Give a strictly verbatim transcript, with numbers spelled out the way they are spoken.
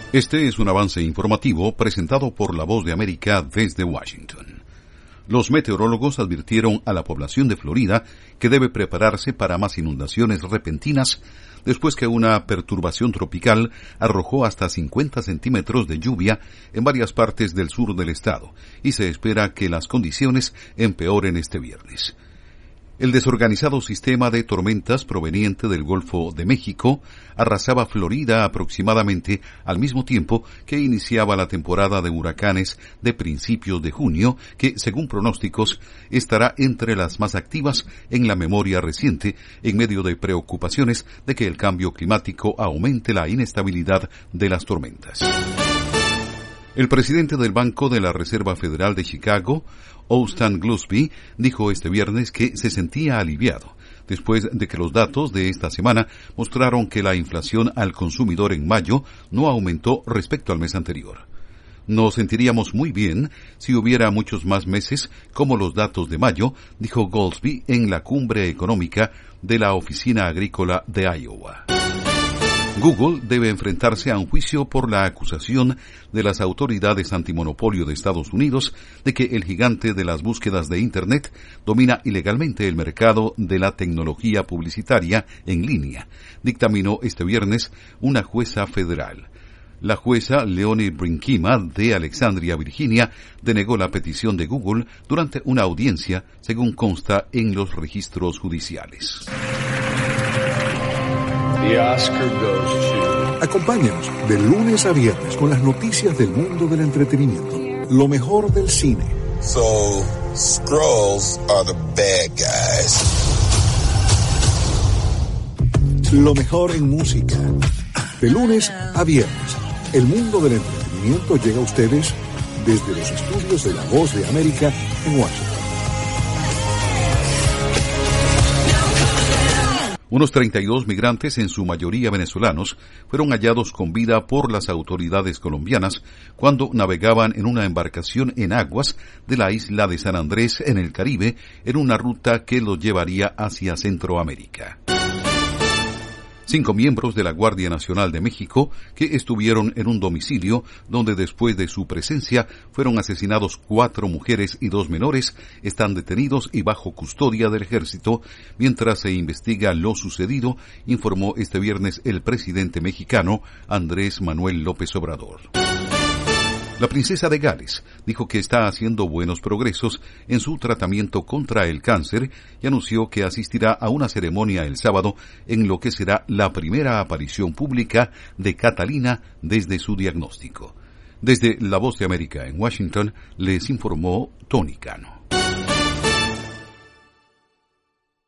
Este es un avance informativo presentado por La Voz de América desde Washington. Los meteorólogos advirtieron a la población de Florida que debe prepararse para más inundaciones repentinas después que una perturbación tropical arrojó hasta cincuenta centímetros de lluvia en varias partes del sur del estado y se espera que las condiciones empeoren este viernes. El desorganizado sistema de tormentas proveniente del Golfo de México arrasaba Florida aproximadamente al mismo tiempo que iniciaba la temporada de huracanes de principios de junio, que, según pronósticos, estará entre las más activas en la memoria reciente, en medio de preocupaciones de que el cambio climático aumente la inestabilidad de las tormentas. El presidente del Banco de la Reserva Federal de Chicago, Austan Glusby, dijo este viernes que se sentía aliviado después de que los datos de esta semana mostraron que la inflación al consumidor en mayo no aumentó respecto al mes anterior. Nos sentiríamos muy bien si hubiera muchos más meses como los datos de mayo, dijo Glusby en la cumbre económica de la Oficina Agrícola de Iowa. Google debe enfrentarse a un juicio por la acusación de las autoridades antimonopolio de Estados Unidos de que el gigante de las búsquedas de Internet domina ilegalmente el mercado de la tecnología publicitaria en línea, dictaminó este viernes una jueza federal. La jueza Leonie Brinkema de Alexandria, Virginia, denegó la petición de Google durante una audiencia, según consta en los registros judiciales. The Oscar goes to... Acompáñanos de lunes a viernes con las noticias del mundo del entretenimiento. Lo mejor del cine. So, Skrulls are the bad guys. Lo mejor en música. De lunes a viernes, el mundo del entretenimiento llega a ustedes desde los estudios de La Voz de América en Washington. Unos treinta y dos migrantes, en su mayoría venezolanos, fueron hallados con vida por las autoridades colombianas cuando navegaban en una embarcación en aguas de la isla de San Andrés, en el Caribe, en una ruta que los llevaría hacia Centroamérica. Cinco miembros de la Guardia Nacional de México que estuvieron en un domicilio donde después de su presencia fueron asesinados cuatro mujeres y dos menores están detenidos y bajo custodia del ejército mientras se investiga lo sucedido, informó este viernes el presidente mexicano Andrés Manuel López Obrador. La princesa de Gales dijo que está haciendo buenos progresos en su tratamiento contra el cáncer y anunció que asistirá a una ceremonia el sábado en lo que será la primera aparición pública de Catalina desde su diagnóstico. Desde La Voz de América en Washington les informó Tony Cano.